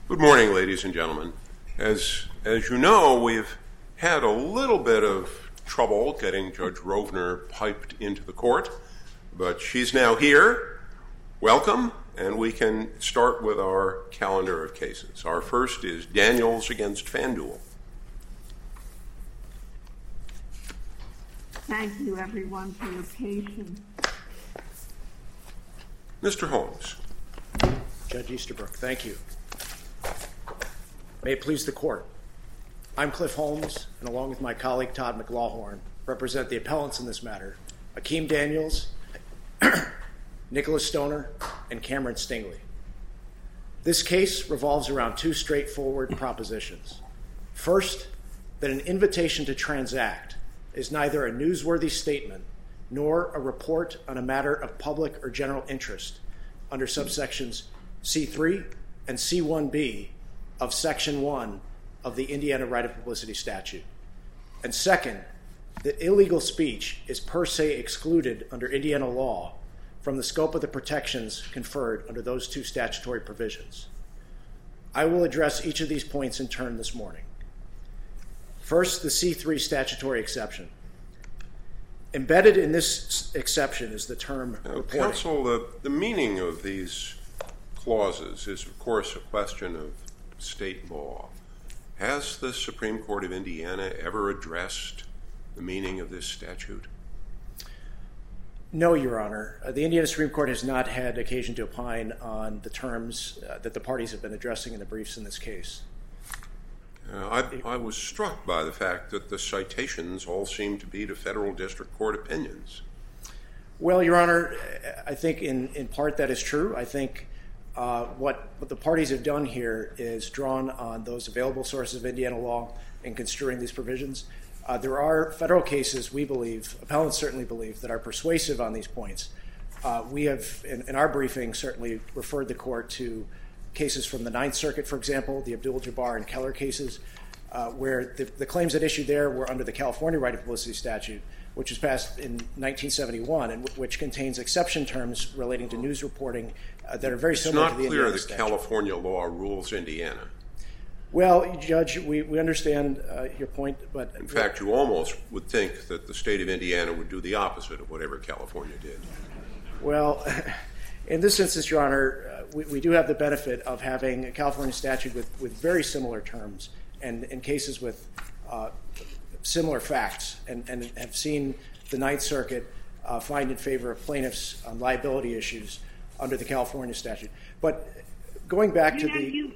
Good morning, ladies and gentlemen. As you know, we've had a little bit of trouble getting Judge Rovner piped into the court, but she's now here. Welcome, and we can start with our calendar of cases. Our first is Daniels against FanDuel. Thank you, everyone, for your patience. Mr. Holmes. Judge Easterbrook, thank you. May it please the court. I'm Cliff Holmes, and along with my colleague Todd McLawhorn, represent the appellants in this matter, Akeem Daniels, Nicholas Stoner, and Cameron Stingley. This case revolves around two straightforward propositions. First, that an invitation to transact is neither a newsworthy statement nor a report on a matter of public or general interest under subsections C3 and C1b of Section 1 of the Indiana Right of Publicity Statute. And second, that illegal speech is per se excluded under Indiana law from the scope of the protections conferred under those two statutory provisions. I will address each of these points in turn this morning. First, the C3 statutory exception. Embedded in this exception is the term reporting. Counsel, the meaning of these clauses is, of course, a question of state law. Has the Supreme Court of Indiana ever addressed the meaning of this statute? No, Your Honor. The Indiana Supreme Court has not had occasion to opine on the terms that the parties have been addressing in the briefs in this case. I was struck by the fact that the citations all seem to be to federal district court opinions. Well, Your Honor, I think in part that is true. I think what the parties have done here is drawn on those available sources of Indiana law in construing these provisions. There are federal cases, we believe, appellants certainly believe, that are persuasive on these points. We have, in our briefing, certainly referred the court to cases from the Ninth Circuit, for example, the Abdul-Jabbar and Keller cases, where the claims at issue there were under the California Right of Publicity Statute, which was passed in 1971, and which contains exception terms relating to news reporting that are very similar to the Indiana statute. It's not clear that California law rules Indiana. Well, Judge, we understand your point, but... In fact, you almost would think that the state of Indiana would do the opposite of whatever California did. Well, in this instance, Your Honor, we do have the benefit of having a California statute with very similar terms and in cases with similar facts, and have seen the Ninth Circuit find in favor of plaintiffs on liability issues under the California statute. But going back to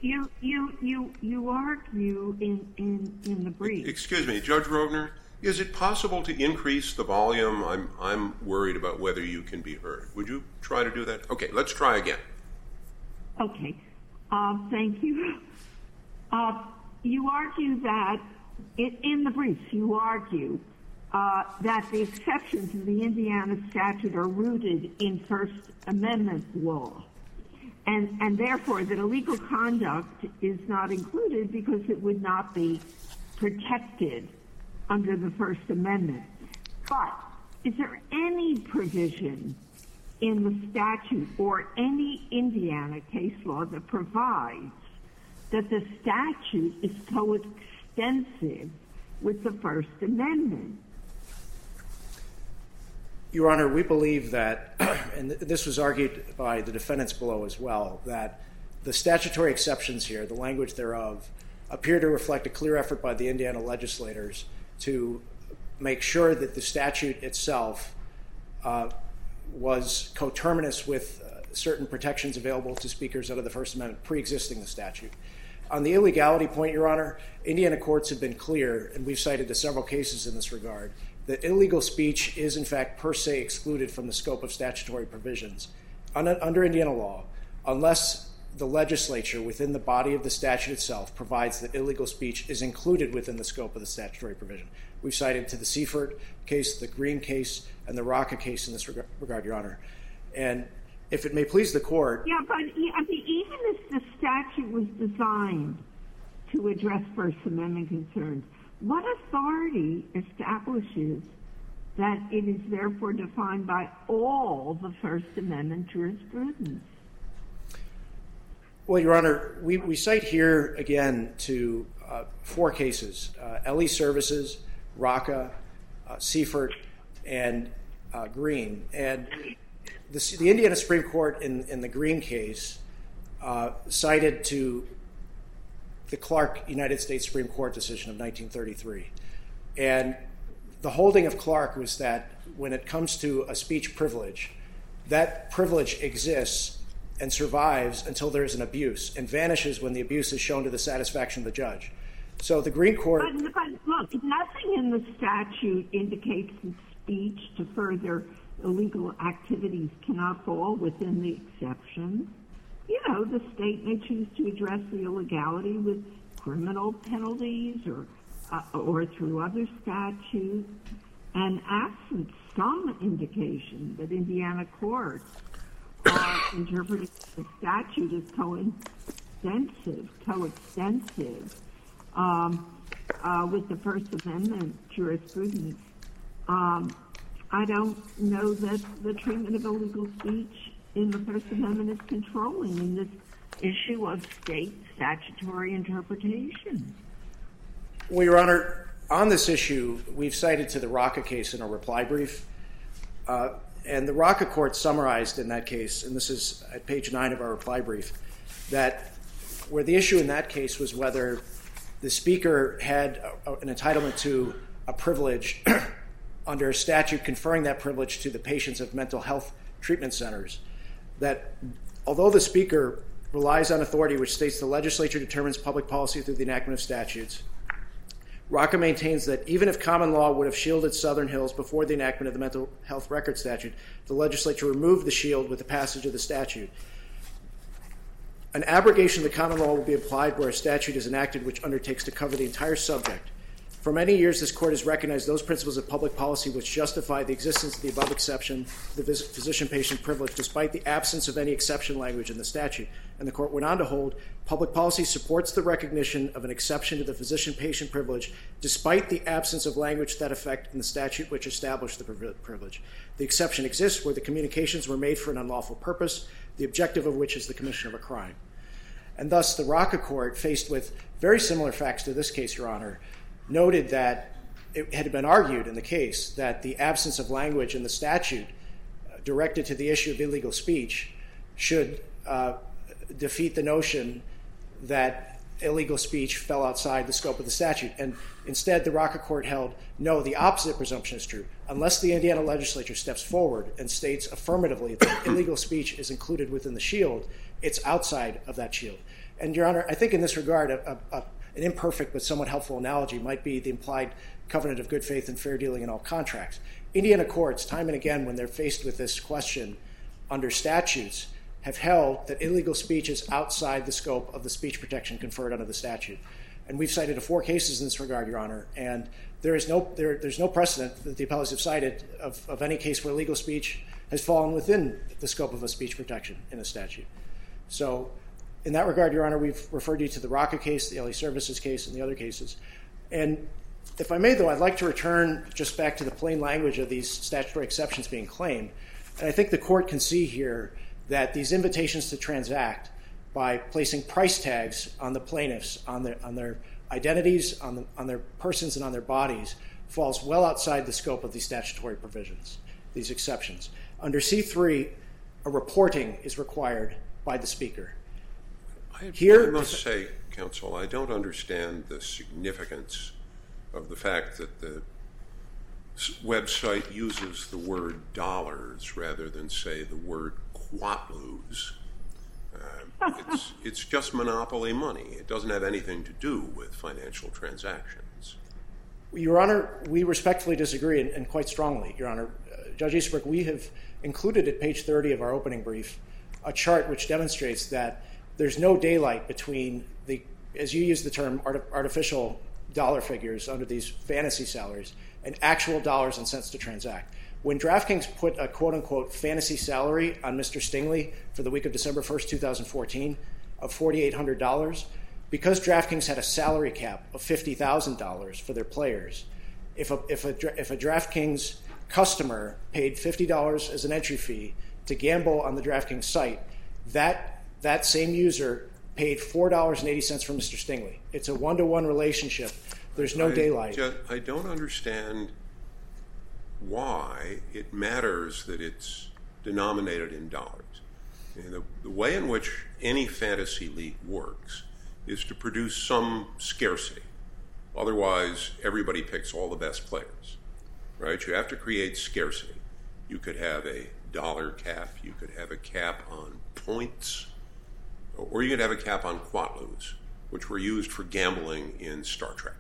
you argue in the brief. Excuse me, Judge Rovner, is it possible to increase the volume? I'm worried about whether you can be heard. Would you try to do that? Okay, let's try again. Okay, thank you. You argue that, in the briefs, you argue that the exceptions of the Indiana statute are rooted in First Amendment law, and therefore that illegal conduct is not included because it would not be protected under the First Amendment. But is there any provision in the statute or any Indiana case law that provides that the statute is coextensive with the First Amendment? Your Honor, we believe that, and this was argued by the defendants below as well, that the statutory exceptions here, the language thereof, appear to reflect a clear effort by the Indiana legislators to make sure that the statute itself was coterminous with certain protections available to speakers under the First Amendment pre-existing the statute. On the illegality point, Your Honor, Indiana courts have been clear, and we've cited to several cases in this regard, that illegal speech is in fact per se excluded from the scope of statutory provisions under Indiana law, unless the legislature within the body of the statute itself provides that illegal speech is included within the scope of the statutory provision. We've cited to the Seifert case, the Green case, and the Rocca case in this regard, Your Honor. And if it may please the court... Yeah, but even if the statute was designed to address First Amendment concerns, what authority establishes that it is therefore defined by all the First Amendment jurisprudence? Well, Your Honor, we cite here again to 4 cases, LE Services, Rocca, Seifert, and Green. And the Indiana Supreme Court in the Green case cited to the Clark United States Supreme Court decision of 1933. And the holding of Clark was that when it comes to a speech privilege, that privilege exists and survives until there is an abuse and vanishes when the abuse is shown to the satisfaction of the judge. So the Green Court... But look, nothing in the statute indicates that speech to further illegal activities cannot fall within the exception. You know, the state may choose to address the illegality with criminal penalties or through other statutes, and absent some indication that Indiana courts are interpreting the statute as coextensive with the First Amendment jurisprudence. I don't know that the treatment of illegal speech in the First Amendment is controlling in this issue of state statutory interpretation. Well, Your Honor, on this issue, we've cited to the Rocca case in a reply brief. And the Rocca court summarized in that case, and this is at page 9 of our reply brief, that where the issue in that case was whether the speaker had an entitlement to a privilege under a statute conferring that privilege to the patients of mental health treatment centers, that although the speaker relies on authority which states the legislature determines public policy through the enactment of statutes, Rocca maintains that even if common law would have shielded Southern Hills before the enactment of the Mental Health Record Statute, the legislature removed the shield with the passage of the statute. An abrogation of the common law will be applied where a statute is enacted which undertakes to cover the entire subject. For many years, this court has recognized those principles of public policy which justify the existence of the above exception to the physician-patient privilege despite the absence of any exception language in the statute. And the court went on to hold, public policy supports the recognition of an exception to the physician-patient privilege despite the absence of language to that effect in the statute which established the privilege. The exception exists where the communications were made for an unlawful purpose, the objective of which is the commission of a crime. And thus, the Rocca court, faced with very similar facts to this case, Your Honor, noted that it had been argued in the case that the absence of language in the statute directed to the issue of illegal speech should defeat the notion that illegal speech fell outside the scope of the statute. And instead, the Rocca court held, no, the opposite presumption is true. Unless the Indiana legislature steps forward and states affirmatively that illegal speech is included within the shield, it's outside of that shield. And, Your Honor, I think in this regard, an imperfect but somewhat helpful analogy might be the implied covenant of good faith and fair dealing in all contracts. Indiana courts, time and again, when they're faced with this question under statutes, have held that illegal speech is outside the scope of the speech protection conferred under the statute. And we've cited 4 cases in this regard, Your Honor, and there's no precedent that the appellates have cited of any case where legal speech has fallen within the scope of a speech protection in a statute. So in that regard, Your Honor, we've referred you to the Rocca case, the LA Services case, and the other cases. And if I may, though, I'd like to return just back to the plain language of these statutory exceptions being claimed. And I think the court can see here that these invitations to transact by placing price tags on the plaintiffs, on their identities, on their persons, and on their bodies, falls well outside the scope of these statutory provisions, these exceptions. Under C3, a reporting is required by the speaker. I must say, counsel, I don't understand the significance of the fact that the website uses the word dollars rather than, say, the word quatloos. It's just monopoly money. It doesn't have anything to do with financial transactions. Your Honor, we respectfully disagree, and quite strongly, Your Honor. Judge Easterbrook, we have included at page 30 of our opening brief a chart which demonstrates that there's no daylight between the, as you use the term, artificial dollar figures under these fantasy salaries and actual dollars and cents to transact. When DraftKings put a quote-unquote fantasy salary on Mr. Stingley for the week of December 1st, 2014 of $4,800, because DraftKings had a salary cap of $50,000 for their players, if a DraftKings customer paid $50 as an entry fee to gamble on the DraftKings site, that same user paid $4.80 for Mr. Stingley. It's a one-to-one relationship. There's no daylight. I don't understand why it matters that it's denominated in dollars. The way in which any fantasy league works is to produce some scarcity. Otherwise, everybody picks all the best players, right? You have to create scarcity. You could have a dollar cap. You could have a cap on points. Or you could have a cap on quatloos, which were used for gambling in Star Trek.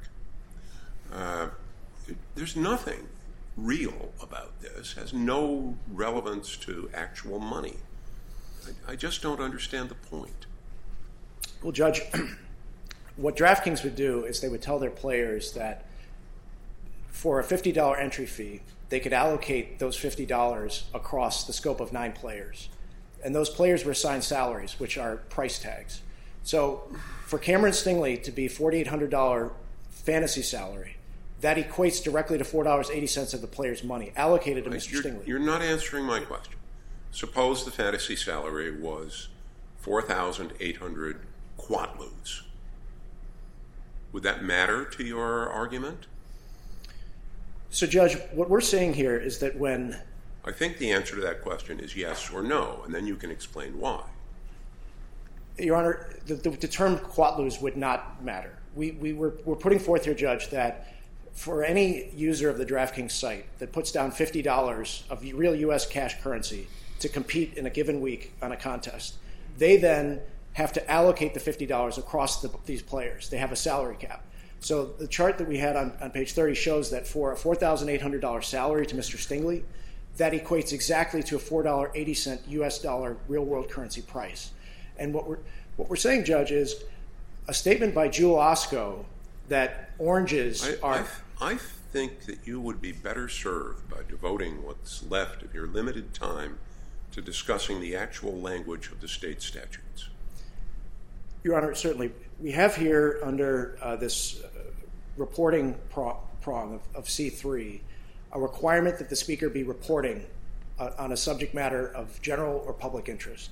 There's nothing real about this. It has no relevance to actual money. I just don't understand the point. Well, Judge, what DraftKings would do is they would tell their players that for a $50 entry fee, they could allocate those $50 across the scope of 9 players. And those players were assigned salaries, which are price tags. So for Cameron Stingley to be $4,800 fantasy salary, that equates directly to $4.80 of the player's money allocated to Mr. Stingley. You're not answering my question. Suppose the fantasy salary was 4,800 quatloos. Would that matter to your argument? So, Judge, what we're saying here is that when... I think the answer to that question is yes or no, and then you can explain why. Your Honor, the term quatloos would not matter. We're putting forth here, Judge, that for any user of the DraftKings site that puts down $50 of real U.S. cash currency to compete in a given week on a contest, they then have to allocate the $50 across these players. They have a salary cap. So the chart that we had on page 30 shows that for a $4,800 salary to Mr. Stingley, that equates exactly to a $4.80 U.S. dollar real-world currency price. And what we're saying, Judge, is a statement by Jewel Osco that oranges are... I think that you would be better served by devoting what's left of your limited time to discussing the actual language of the state statutes. Your Honor, certainly. We have here under this reporting prong of C3 a requirement that the speaker be reporting on a subject matter of general or public interest.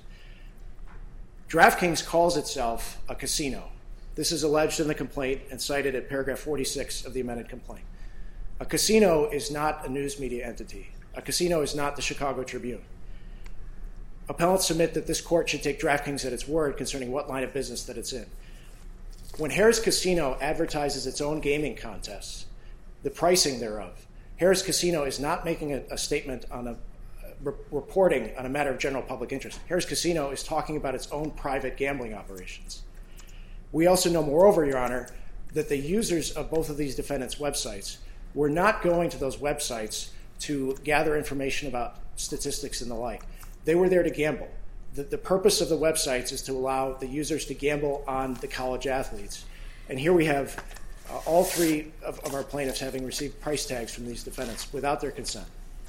DraftKings calls itself a casino. This is alleged in the complaint and cited at paragraph 46 of the amended complaint. A casino is not a news media entity. A casino is not the Chicago Tribune. Appellants submit that this court should take DraftKings at its word concerning what line of business that it's in. When Harrah's Casino advertises its own gaming contests, the pricing thereof, Harrah's Casino is not making a statement on reporting on a matter of general public interest. Harrah's Casino is talking about its own private gambling operations. We also know, moreover, Your Honor, that the users of both of these defendants' websites were not going to those websites to gather information about statistics and the like. They were there to gamble. The purpose of the websites is to allow the users to gamble on the college athletes. And here we have all three of our plaintiffs having received price tags from these defendants without their consent.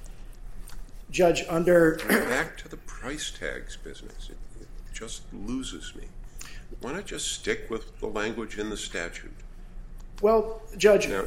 Judge, under... Back to the price tags business. It just loses me. Why not just stick with the language in the statute? Well, Judge... Now,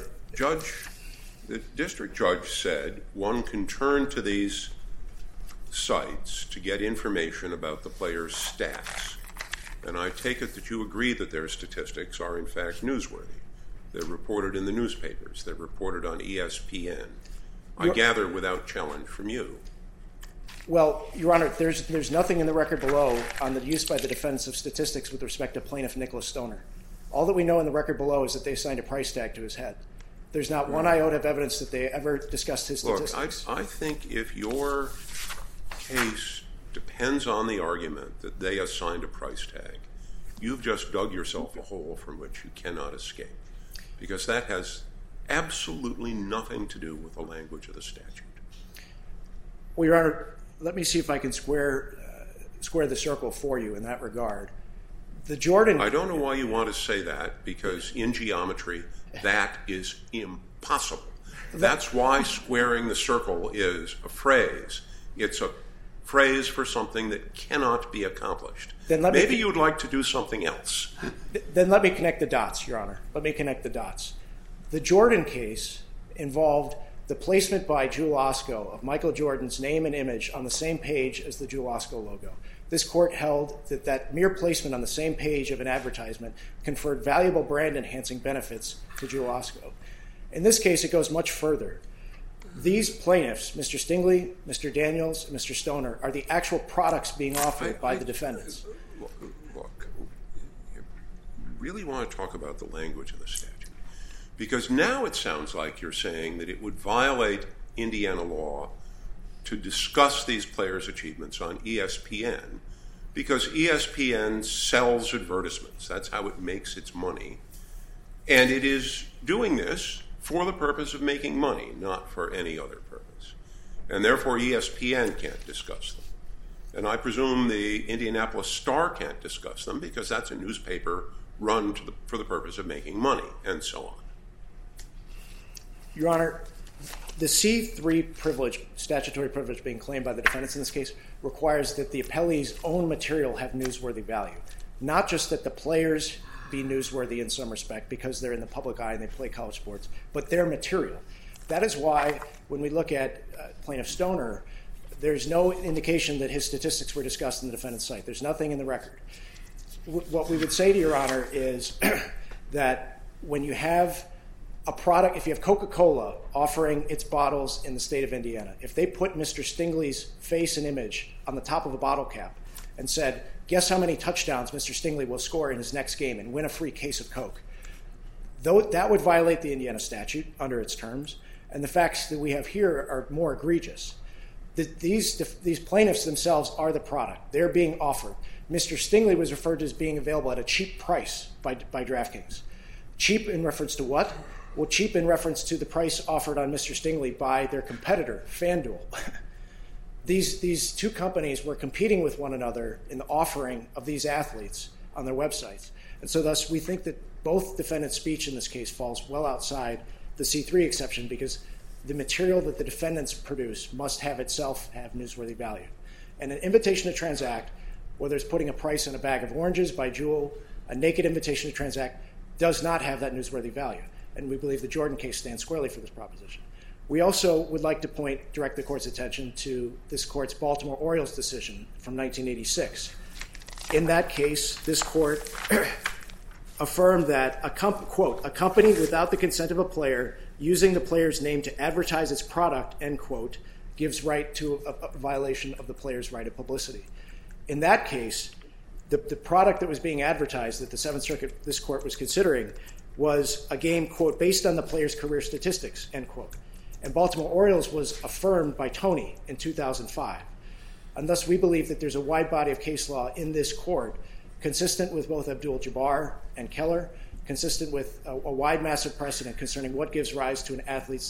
the district judge said one can turn to these sites to get information about the player's stats. And I take it that you agree that their statistics are in fact newsworthy. They're reported in the newspapers. They're reported on ESPN. I gather without challenge from you. Well, Your Honor, there's nothing in the record below on the use by the defense of statistics with respect to plaintiff Nicholas Stoner. All that we know in the record below is that they assigned a price tag to his head. There's not one iota of evidence that they ever discussed his statistics. Look, I think if your case depends on the argument that they assigned a price tag, you've just dug yourself a hole from which you cannot escape, because that has absolutely nothing to do with the language of the statute. Well, Your Honor, let me see if I can square the circle for you in that regard. The Jordan... I don't know why you want to say that, because in geometry, that is impossible. That's why squaring the circle is a phrase. It's a phrase for something that cannot be accomplished. Maybe you would like to do something else. Then let me connect the dots, Your Honor. Let me connect the dots. The Jordan case involved the placement by Jewel Osco of Michael Jordan's name and image on the same page as the Jewel Osco logo. this court held that mere placement on the same page of an advertisement conferred valuable brand-enhancing benefits to Jewel Osco. In this case, it goes much further. These plaintiffs, Mr. Stingley, Mr. Daniels, and Mr. Stoner, are the actual products being offered by the defendants. Look, you really want to talk about the language of the statute? Because now it sounds like you're saying that it would violate Indiana law to discuss these players' achievements on ESPN because ESPN sells advertisements. That's how it makes its money. And it is doing this for the purpose of making money, not for any other purpose. And therefore, ESPN can't discuss them. And I presume the Indianapolis Star can't discuss them because that's a newspaper run for the purpose of making money, and so on. Your Honor, the C3 privilege, statutory privilege being claimed by the defendants in this case, requires that the appellee's own material have newsworthy value. Not just that the players be newsworthy in some respect because they're in the public eye and they play college sports, but their material. That is why when we look at Plaintiff Stoner, there's no indication that his statistics were discussed in the defendant's site. There's nothing in the record. What we would say to Your Honor is that when you have a product, if you have Coca-Cola offering its bottles in the state of Indiana, if they put Mr. Stingley's face and image on the top of a bottle cap and said, guess how many touchdowns Mr. Stingley will score in his next game and win a free case of Coke, that would violate the Indiana statute under its terms, and the facts that we have here are more egregious. These plaintiffs themselves are the product. They're being offered. Mr. Stingley was referred to as being available at a cheap price by DraftKings. Cheap in reference to what? Well, cheap in reference to the price offered on Mr. Stingley by their competitor, FanDuel. These two companies were competing with one another in the offering of these athletes on their websites. And so thus we think that both defendants' speech in this case falls well outside the C3 exception because the material that the defendants produce must have itself have newsworthy value. And an invitation to transact, whether it's putting a price on a bag of oranges by Jewel, a naked invitation to transact, does not have that newsworthy value. And we believe the Jordan case stands squarely for this proposition. We also would like to direct the court's attention to this court's Baltimore Orioles decision from 1986. In that case, this court affirmed that, quote, a company without the consent of a player using the player's name to advertise its product, end quote, gives right to a violation of the player's right of publicity. In that case, the product that was being advertised that the Seventh Circuit, this court was considering, was a game, quote, based on the player's career statistics, end quote. And Baltimore Orioles was affirmed by Tony in 2005. And thus we believe that there's a wide body of case law in this court consistent with both Abdul-Jabbar and Keller, consistent with a wide massive precedent concerning what gives rise to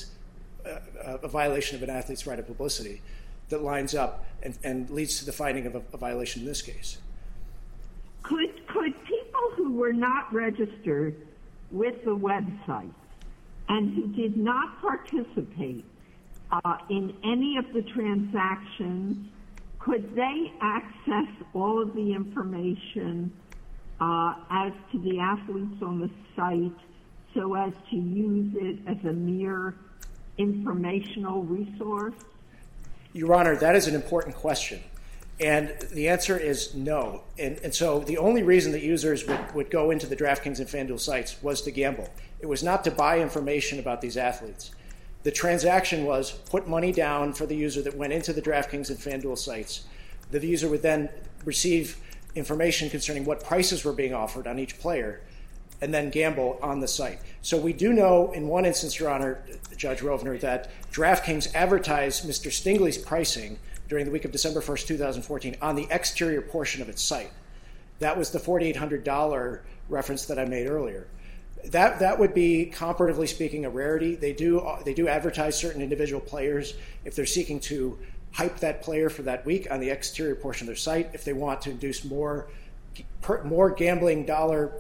a violation of an athlete's right of publicity that lines up and leads to the finding of a violation in this case. Could people who were not registered with the website and who did not participate in any of the transactions, could they access all of the information as to the athletes on the site so as to use it as a mere informational resource? Your Honor, that is an important question. And the answer is no. And so the only reason that users would go into the DraftKings and FanDuel sites was to gamble. It was not to buy information about these athletes. The transaction was put money down for the user that went into the DraftKings and FanDuel sites. The user would then receive information concerning what prices were being offered on each player and then gamble on the site. So we do know in one instance, Your Honor, Judge Rovner, that DraftKings advertised Mr. Stingley's pricing during the week of December 1st, 2014 on the exterior portion of its site. That was the $4,800 reference that I made earlier. That would be, comparatively speaking, a rarity. They do advertise certain individual players if they're seeking to hype that player for that week on the exterior portion of their site, if they want to induce more gambling dollars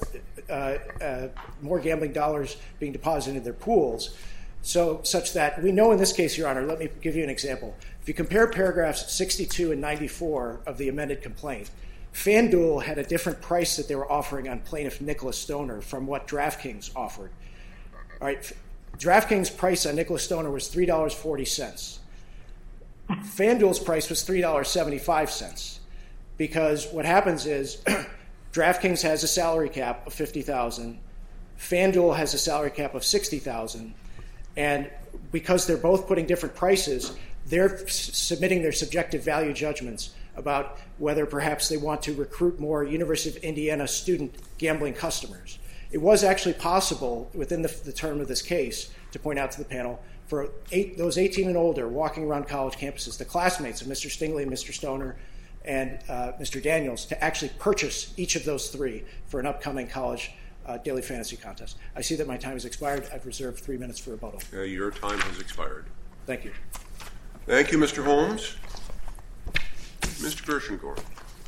being deposited into their pools. So such that we know in this case, Your Honor, let me give you an example. If you compare paragraphs 62 and 94 of the amended complaint, FanDuel had a different price that they were offering on plaintiff Nicholas Stoner from what DraftKings offered. All right, DraftKings' price on Nicholas Stoner was $3.40. FanDuel's price was $3.75. because what happens is DraftKings has a salary cap of $50,000, FanDuel has a salary cap of $60,000, and because they're both putting different prices, they're submitting their subjective value judgments about whether perhaps they want to recruit more University of Indiana student gambling customers. It was actually possible within the term of this case, to point out to the panel, for those 18 and older walking around college campuses, the classmates of Mr. Stingley and Mr. Stoner and Mr. Daniels, to actually purchase each of those three for an upcoming college daily fantasy contest. I see that my time has expired. I've reserved 3 minutes for rebuttal. Your time has expired. Thank you. Thank you, Mr. Holmes. Mr. Gershengorn.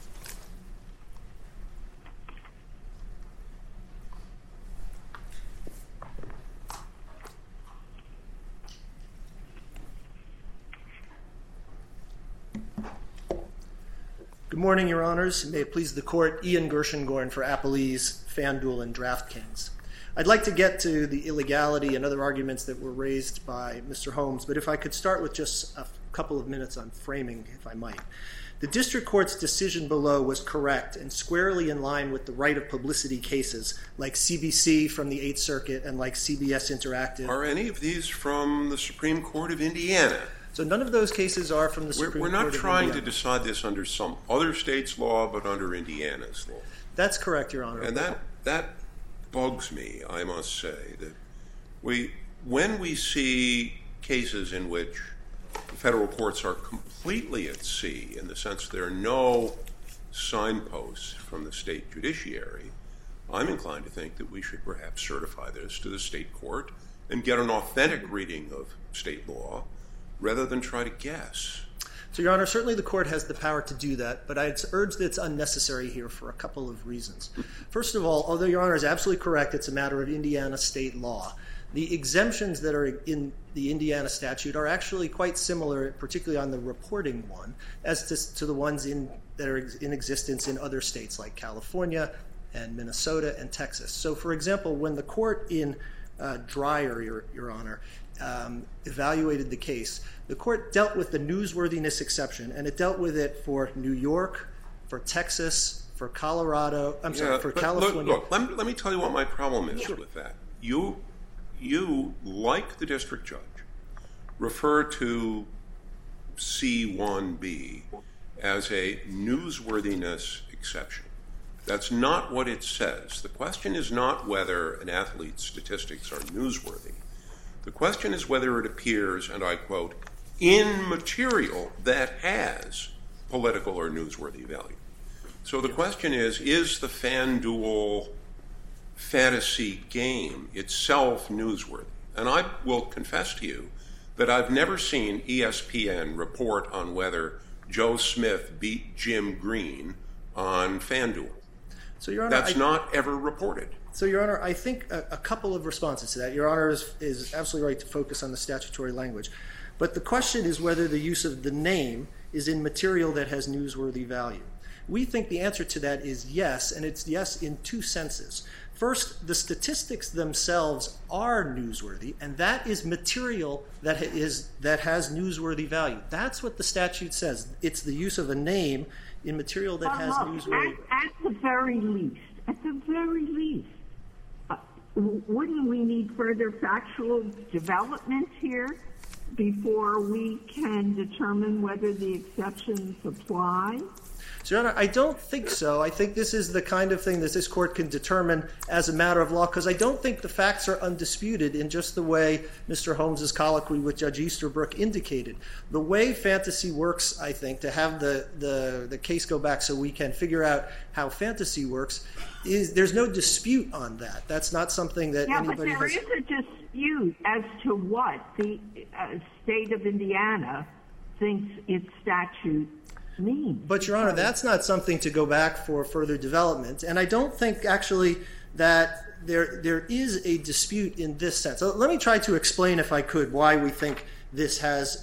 Good morning, Your Honors. May it please the Court, Ian Gershengorn for Appalese, FanDuel, and DraftKings. I'd like to get to the illegality and other arguments that were raised by Mr. Holmes, but if I could start with just a couple of minutes on framing, if I might. The district court's decision below was correct and squarely in line with the right of publicity cases like CBC from the 8th Circuit and like CBS Interactive. Are any of these from the Supreme Court of Indiana? So none of those cases are from the Supreme Court of Indiana. We're not trying to decide this under some other state's law, but under Indiana's law. That's correct, Your Honor. And that bugs me, I must say, that when we see cases in which the federal courts are completely at sea, in the sense there are no signposts from the state judiciary, I'm inclined to think that we should perhaps certify this to the state court and get an authentic reading of state law rather than try to guess. So, Your Honor, certainly the court has the power to do that, but I'd urge that it's unnecessary here for a couple of reasons. First of all, although Your Honor is absolutely correct, it's a matter of Indiana state law. The exemptions that are in the Indiana statute are actually quite similar, particularly on the reporting one, as to the ones that are in existence in other states like California and Minnesota and Texas. So, for example, when the court in Dreyer, Your Honor, evaluated the case, the court dealt with the newsworthiness exception, and it dealt with it for New York, for Texas, for Colorado, for California. Look, let me tell you what my problem is with that. You, like the district judge, refer to C1B as a newsworthiness exception. That's not what it says. The question is not whether an athlete's statistics are newsworthy. The question is whether it appears, and I quote, in material that has political or newsworthy value. So the question is the FanDuel fantasy game itself newsworthy? And I will confess to you that I've never seen ESPN report on whether Joe Smith beat Jim Green on FanDuel. So, Your Honor, that's not ever reported. So, Your Honor, I think a couple of responses to that. Your Honor is absolutely right to focus on the statutory language. But the question is whether the use of the name is in material that has newsworthy value. We think the answer to that is yes, and it's yes in two senses. First, the statistics themselves are newsworthy, and that is material that has newsworthy value. That's what the statute says. It's the use of a name in material that has newsworthy value. At the very least, wouldn't we need further factual development here before we can determine whether the exceptions apply? So, Your Honor, I don't think so. I think this is the kind of thing that this court can determine as a matter of law, because I don't think the facts are undisputed in just the way Mr. Holmes' colloquy with Judge Easterbrook indicated. The way fantasy works, I think, to have the case go back so we can figure out how fantasy works, is there's no dispute on that. That's not something that anybody has... Yeah, but there is a dispute as to what the state of Indiana thinks its statute means. But, Your Honor, that's not something to go back for further development. And I don't think, actually, that there is a dispute in this sense. So let me try to explain, if I could, why we think this has,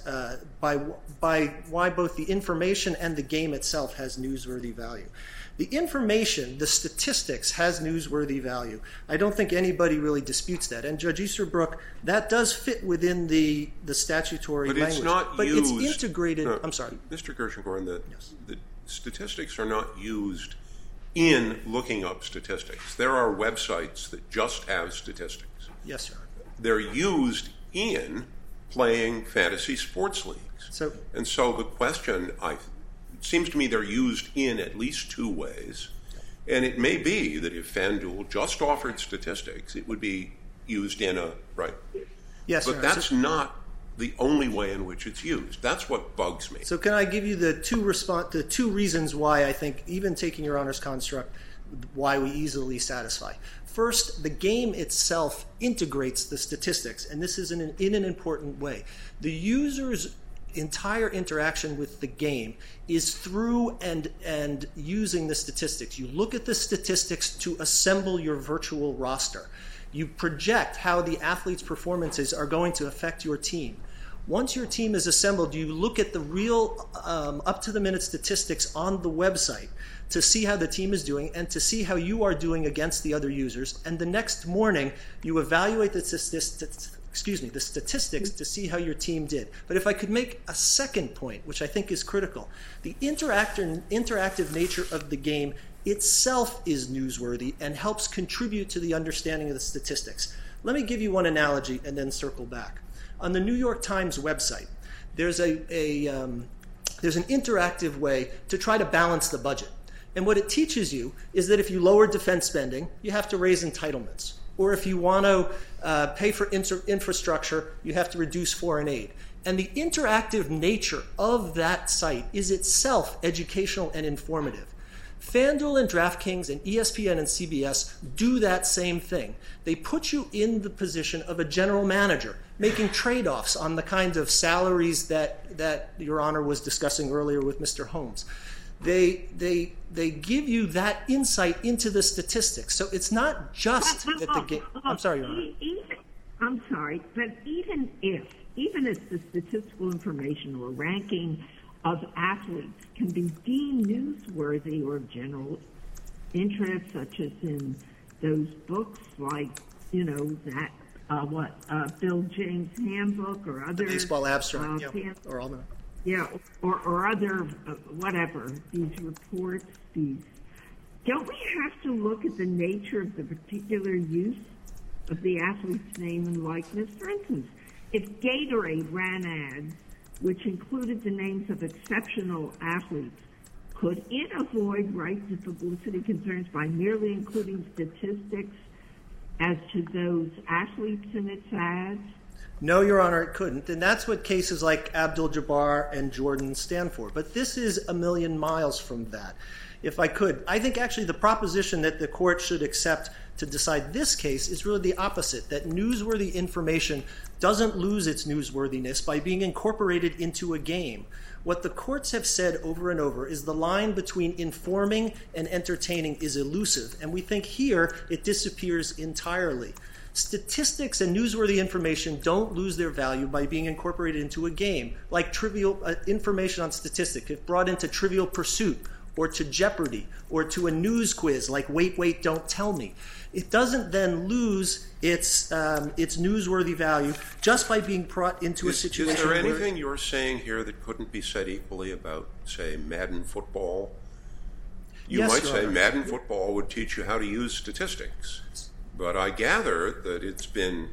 why both the information and the game itself has newsworthy value. The information, the statistics, has newsworthy value. I don't think anybody really disputes that. And Judge Easterbrook, that does fit within the statutory language. But it's not but used. It's integrated. No, I'm sorry. Mr. Gershengorn, statistics are not used in looking up statistics. There are websites that just have statistics. Yes, sir. They're used in playing fantasy sports leagues. And so the question, it seems to me they're used in at least two ways. And it may be that if FanDuel just offered statistics, it would be used in a, right? Yes, but that's not the only way in which it's used. That's what bugs me. So can I give you the two reasons why I think, even taking Your Honor's construct, why we easily satisfy. First, the game itself integrates the statistics, and this is in an important way. The user's entire interaction with the game is through and using the statistics. You look at the statistics to assemble your virtual roster. You project how the athletes' performances are going to affect your team. Once your team is assembled, you look at the real up-to-the-minute statistics on the website to see how the team is doing and to see how you are doing against the other users. And the next morning, you evaluate the statistics to see how your team did. But if I could make a second point, which I think is critical, the interactive nature of the game itself is newsworthy and helps contribute to the understanding of the statistics. Let me give you one analogy and then circle back. On the New York Times website, there's an interactive way to try to balance the budget. And what it teaches you is that if you lower defense spending, you have to raise entitlements. Or if you want to pay for infrastructure, you have to reduce foreign aid. And the interactive nature of that site is itself educational and informative. FanDuel and DraftKings and ESPN and CBS do that same thing. They put you in the position of a general manager, making trade-offs on the kinds of salaries that Your Honor was discussing earlier with Mr. Holmes. They give you that insight into the statistics. So it's not just that the game... I'm sorry, Your Honor. I'm sorry, but even if the statistical information or ranking of athletes can be deemed newsworthy or of general interest, such as in those books like, that, Bill James Handbook or other... Baseball Abstract, or all that. Yeah, or other, whatever, these reports, don't we have to look at the nature of the particular use of the athlete's name and likeness? For instance, if Gatorade ran ads which included the names of exceptional athletes, could it avoid rights and publicity concerns by merely including statistics as to those athletes in its ads? No, Your Honor, it couldn't. And that's what cases like Abdul-Jabbar and Jordan stand for. But this is a million miles from that. If I could, I think actually the proposition that the court should accept to decide this case is really the opposite, that newsworthy information doesn't lose its newsworthiness by being incorporated into a game. What the courts have said over and over is the line between informing and entertaining is elusive, and we think here it disappears entirely. Statistics and newsworthy information don't lose their value by being incorporated into a game, like trivial information on statistics, if brought into Trivial Pursuit or to Jeopardy or to a news quiz like Wait, Wait, Don't Tell Me. It doesn't then lose its newsworthy value just by being brought into a situation. Is there anything you're saying here that couldn't be said equally about, say, Madden football? You might say Madden football would teach you how to use statistics. But I gather that it's been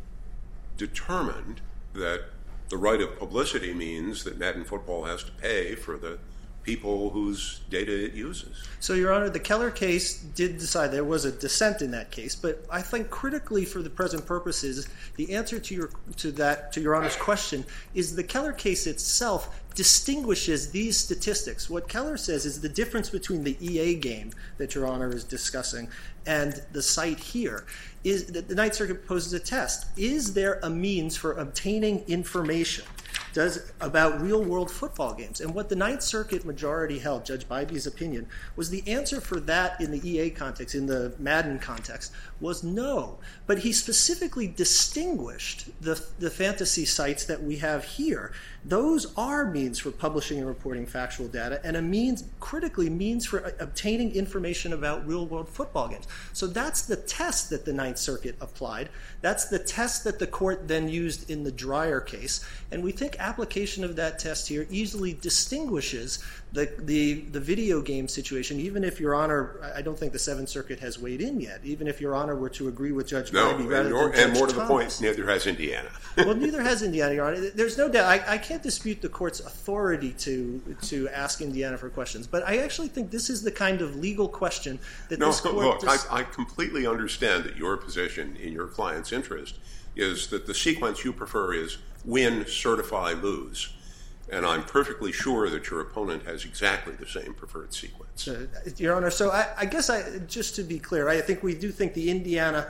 determined that the right of publicity means that Madden football has to pay for the people whose data it uses. So, Your Honor, the Keller case did decide there was a dissent in that case, but I think critically for the present purposes, the answer to Your Honor's question is the Keller case itself distinguishes these statistics. What Keller says is the difference between the EA game that Your Honor is discussing and the site here is that the Ninth Circuit poses a test. Is there a means for obtaining information about real-world football games? And what the Ninth Circuit majority held, Judge Bybee's opinion, was the answer for that in the EA context, in the Madden context, was no. But he specifically distinguished the fantasy sites that we have here. Those are means for publishing and reporting factual data, and critically means for obtaining information about real-world football games. So that's the test that the Ninth Circuit applied. That's the test that the court then used in the Dreyer case. And we think application of that test here easily distinguishes the video game situation, even if Your Honor, I don't think the Seventh Circuit has weighed in yet, even if Your Honor were to agree with Judge Bybee rather than Judge and more to the Thomas. point, neither has Indiana. Well, neither has Indiana, Your Honor. There's no doubt. I can't dispute the court's authority to ask Indiana for questions, but I actually think this is the kind of legal question that this court... Look, I completely understand that your position in your client's interest is that the sequence you prefer is win, certify, lose. And I'm perfectly sure that your opponent has exactly the same preferred sequence. Your Honor, so I guess just to be clear, I think we do think the Indiana...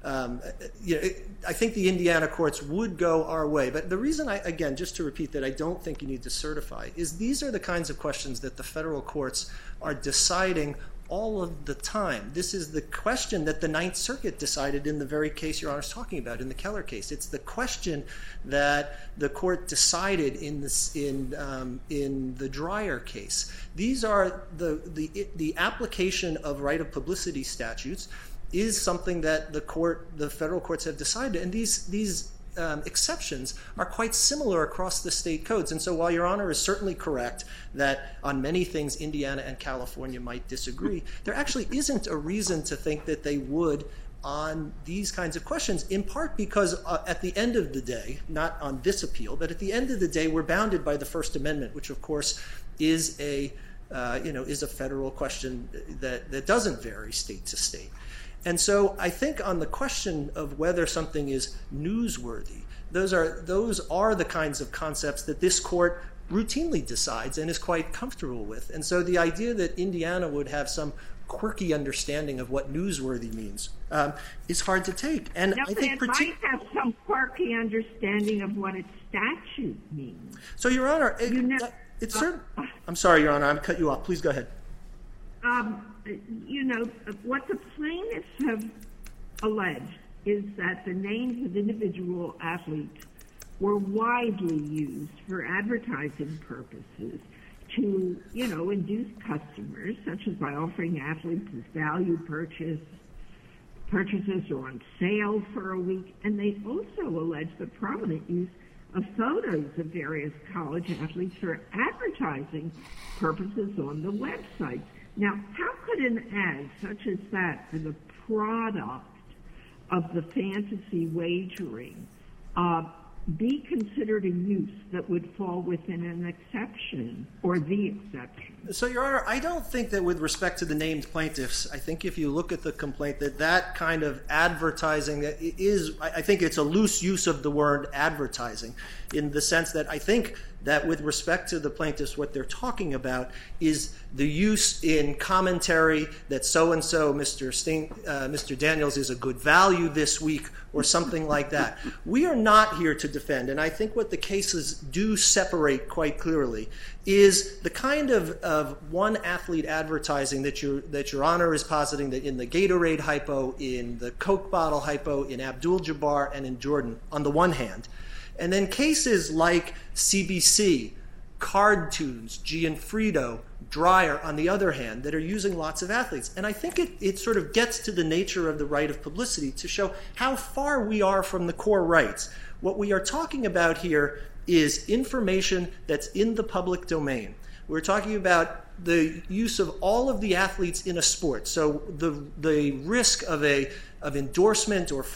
I think the Indiana courts would go our way. But the reason, again, just to repeat that I don't think you need to certify, is these are the kinds of questions that the federal courts are deciding all of the time. This is the question that the Ninth Circuit decided in the very case Your Honor is talking about, in the Keller case. It's the question that the court decided in the Dreyer case. These are the application of right of publicity statutes is something that the federal courts have decided, and these exceptions are quite similar across the state codes. And so while Your Honor is certainly correct that on many things Indiana and California might disagree, there actually isn't a reason to think that they would on these kinds of questions, in part because at the end of the day, not on this appeal, but at the end of the day, we're bounded by the First Amendment, which of course is a federal question that doesn't vary state to state. And so I think on the question of whether something is newsworthy, those are the kinds of concepts that this court routinely decides and is quite comfortable with. And so the idea that Indiana would have some quirky understanding of what newsworthy means is hard to take. And no, I think it might have some quirky understanding of what its statute means. So, Your Honor, it's certain. I'm sorry, Your Honor, I'm cut you off. Please go ahead. What the plaintiffs have alleged is that the names of individual athletes were widely used for advertising purposes to, induce customers, such as by offering athletes as valued purchases or on sale for a week. And they also allege the prominent use of photos of various college athletes for advertising purposes on the website. Now, how could an ad such as that for the product of the fantasy wagering be considered a use that would fall within an exception or the exception? So, Your Honor, I don't think that with respect to the named plaintiffs, I think if you look at the complaint that kind of advertising I think it's a loose use of the word advertising in the sense that I think that with respect to the plaintiffs, what they're talking about is the use in commentary that so-and-so, Mr. Daniels, is a good value this week or something like that. We are not here to defend, and I think what the cases do separate quite clearly is the kind of one athlete advertising that Your Honor is positing that in the Gatorade hypo, in the Coke bottle hypo, in Abdul-Jabbar, and in Jordan, on the one hand. And then cases like CBC, Card Tunes, Gianfrido, Dreyer, on the other hand, that are using lots of athletes. And I think it sort of gets to the nature of the right of publicity to show how far we are from the core rights. What we are talking about here is information that's in the public domain. We're talking about the use of all of the athletes in a sport. So the risk of endorsement or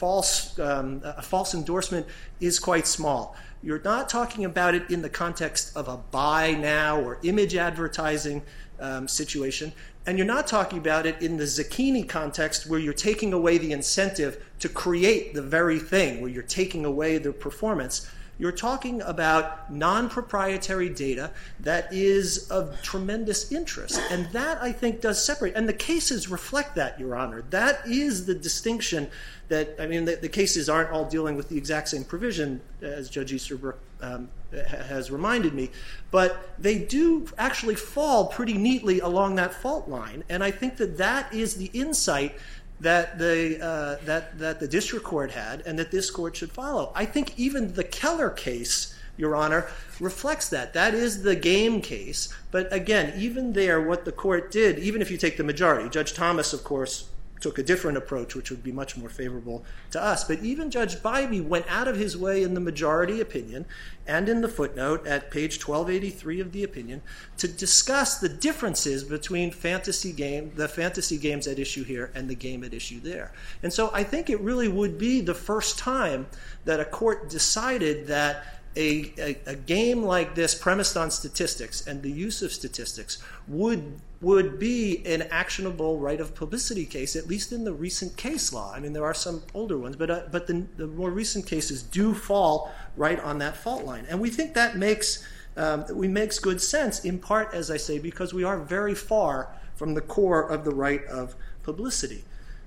a false endorsement is quite small. You're not talking about it in the context of a buy now or image advertising situation, and you're not talking about it in the zucchini context where you're taking away the incentive to create the very thing, where you're taking away the performance. You're talking about non-proprietary data that is of tremendous interest. And that, I think, does separate. And the cases reflect that, Your Honor. That is the distinction that, the cases aren't all dealing with the exact same provision, as Judge Easterbrook has reminded me. But they do actually fall pretty neatly along that fault line. And I think that is the insight that the district court had and that this court should follow. I think even the Keller case, Your Honor, reflects that. That is the game case. But again, even there, what the court did, even if you take the majority, Judge Thomas, of course, took a different approach, which would be much more favorable to us. But even Judge Bybee went out of his way in the majority opinion and in the footnote at page 1283 of the opinion to discuss the differences between the fantasy games at issue here and the game at issue there. And so I think it really would be the first time that a court decided that a game like this premised on statistics and the use of statistics would be an actionable right of publicity case, at least in the recent case law. I mean, there are some older ones, but the more recent cases do fall right on that fault line. And we think that makes good sense, in part, as I say, because we are very far from the core of the right of publicity.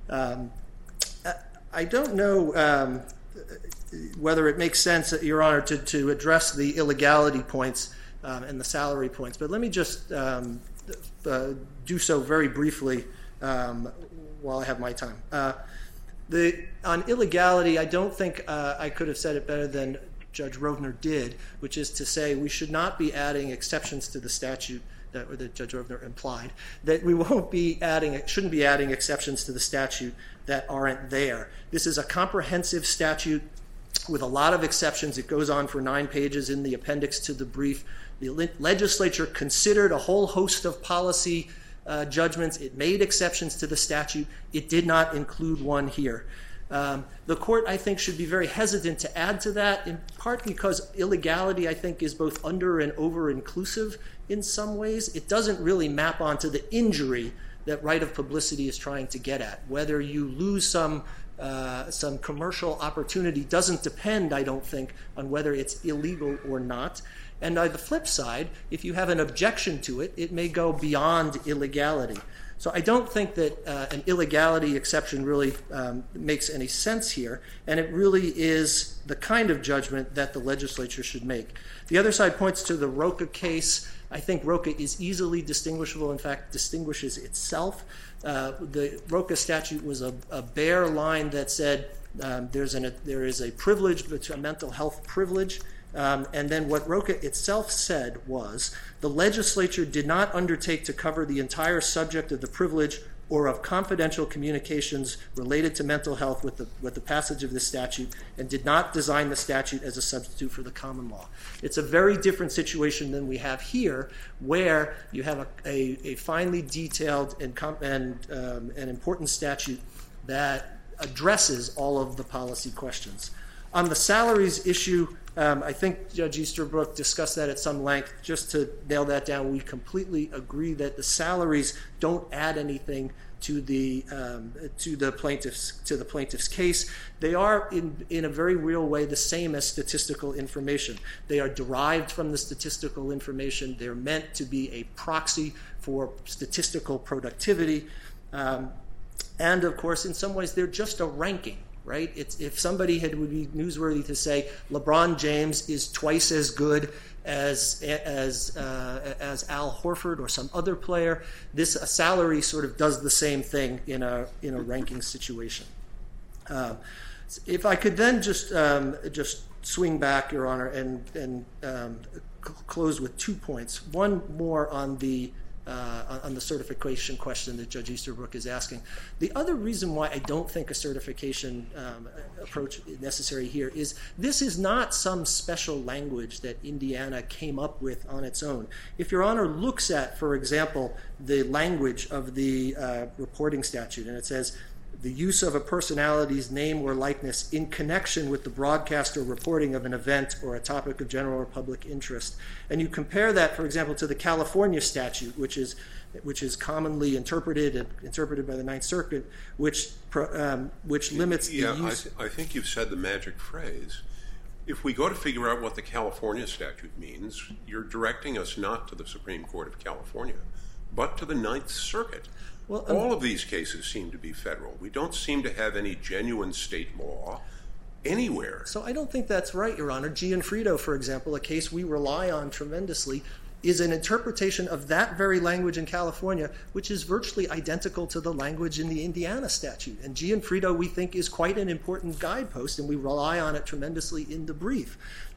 I don't know whether it makes sense, Your Honor, to address the illegality points and the salary points, but let me just do so very briefly while I have my time. On illegality, I don't think I could have said it better than Judge Rovner did, which is to say we should not be adding exceptions to the statute that Judge Rovner implied, that we shouldn't be adding exceptions to the statute that aren't there. This is a comprehensive statute with a lot of exceptions. It goes on for 9 pages in the appendix to the brief. The legislature considered a whole host of policy judgments. It made exceptions to the statute. It did not include one here. The court, I think, should be very hesitant to add to that, in part because illegality, I think, is both under and over-inclusive in some ways. It doesn't really map onto the injury that right of publicity is trying to get at. Whether you lose some commercial opportunity doesn't depend, I don't think, on whether it's illegal or not. And on the flip side, if you have an objection to it, it may go beyond illegality. So I don't think that an illegality exception really makes any sense here, and it really is the kind of judgment that the legislature should make. The other side points to the Roca case. I think Roca is easily distinguishable, in fact, distinguishes itself. The Roca statute was a bare line that said there is a privilege, a mental health privilege, and then what Roca itself said was the legislature did not undertake to cover the entire subject of the privilege or of confidential communications related to mental health with the passage of this statute and did not design the statute as a substitute for the common law. It's a very different situation than we have here, where you have a finely detailed and important statute that addresses all of the policy questions. On the salaries issue, I think Judge Easterbrook discussed that at some length. Just to nail that down, we completely agree that the salaries don't add anything to the plaintiff's case. They are in a very real way the same as statistical information. They are derived from the statistical information. They're meant to be a proxy for statistical productivity, and of course, in some ways, they're just a ranking. Right? If somebody would be newsworthy to say LeBron James is twice as good as Al Horford or some other player, a salary sort of does the same thing in a ranking situation. If I could then just swing back, Your Honor, and close with 2 points. One more on the certification question that Judge Easterbrook is asking. The other reason why I don't think a certification approach is necessary here is this is not some special language that Indiana came up with on its own. If Your Honor looks at, for example, the language of the reporting statute, and it says, the use of a personality's name or likeness in connection with the broadcast or reporting of an event or a topic of general or public interest. And you compare that, for example, to the California statute, which is commonly interpreted by the Ninth Circuit, which limits the use. I think you've said the magic phrase. If we go to figure out what the California statute means, you're directing us not to the Supreme Court of California, but to the Ninth Circuit. Well, all of these cases seem to be federal. We don't seem to have any genuine state law anywhere. So I don't think that's right, Your Honor. Gianfrido, for example, a case we rely on tremendously, is an interpretation of that very language in California, which is virtually identical to the language in the Indiana statute. And Gianfrido, we think, is quite an important guidepost, and we rely on it tremendously in the brief.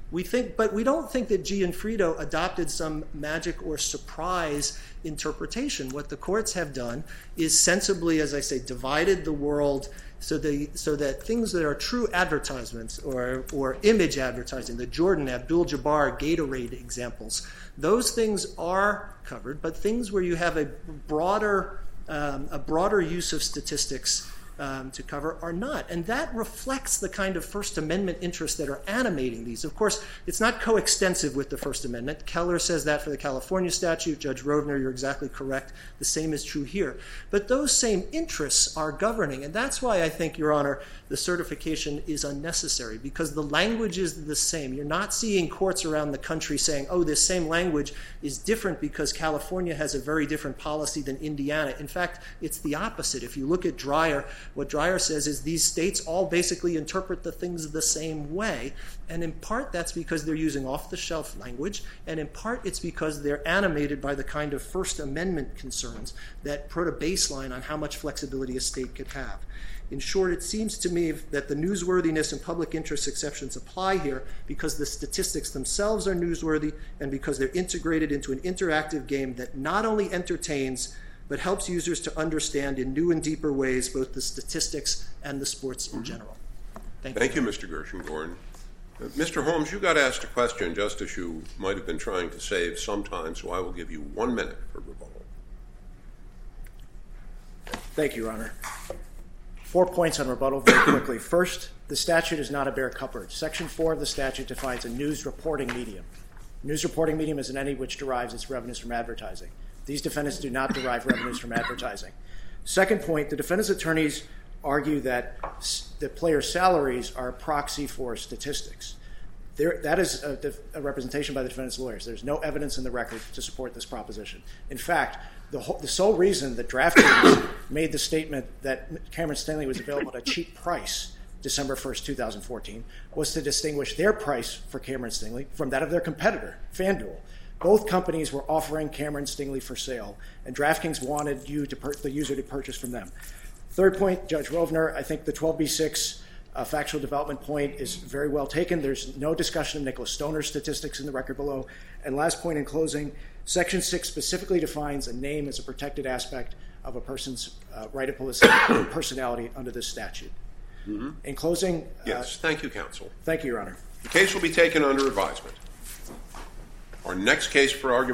But we don't think that Gianfrido adopted some magic or surprise interpretation. What the courts have done is sensibly, as I say, divided the world so that things that are true advertisements or image advertising, the Jordan, Abdul-Jabbar, Gatorade examples, those things are covered, but things where you have a broader use of statistics to cover are not. And that reflects the kind of First Amendment interests that are animating these. Of course, it's not coextensive with the First Amendment. Keller says that for the California statute. Judge Rovner, you're exactly correct. The same is true here. But those same interests are governing, and that's why I think, Your Honor, the certification is unnecessary, because the language is the same. You're not seeing courts around the country saying, oh, this same language is different because California has a very different policy than Indiana. In fact, it's the opposite. If you look at Dreyer, what Dreyer says is these states all basically interpret the things the same way, and in part that's because they're using off-the-shelf language, and in part it's because they're animated by the kind of First Amendment concerns that put a baseline on how much flexibility a state could have. In short, it seems to me that the newsworthiness and public interest exceptions apply here because the statistics themselves are newsworthy and because they're integrated into an interactive game that not only entertains but helps users to understand in new and deeper ways both the statistics and the sports in general. Thank you. Thank you, Mr. Gershengorn. Mr. Holmes, you got asked a question just as you might have been trying to save some time, so I will give you 1 minute for rebuttal. Thank you, Your Honor. 4 points on rebuttal very quickly. First, the statute is not a bare cupboard. Section 4 of the statute defines a news reporting medium. News reporting medium is any which derives its revenues from advertising. These defendants do not derive revenues from advertising. Second point, the defendants' attorneys argue that the players' salaries are a proxy for statistics. That is a representation by the defendants' lawyers. There's no evidence in the record to support this proposition. In fact, the sole reason that DraftKings made the statement that Cameron Stingley was available at a cheap price December 1st, 2014, was to distinguish their price for Cameron Stingley from that of their competitor, FanDuel. Both companies were offering Cameron Stingley for sale, and DraftKings wanted the user to purchase from them. Third point, Judge Rovner, I think the 12b6 factual development point is very well taken. There's no discussion of Nicholas Stoner's statistics in the record below. And last point in closing, Section 6 specifically defines a name as a protected aspect of a person's right of personality under this statute. Mm-hmm. In closing... Yes, thank you, counsel. Thank you, Your Honor. The case will be taken under advisement. Our next case for argument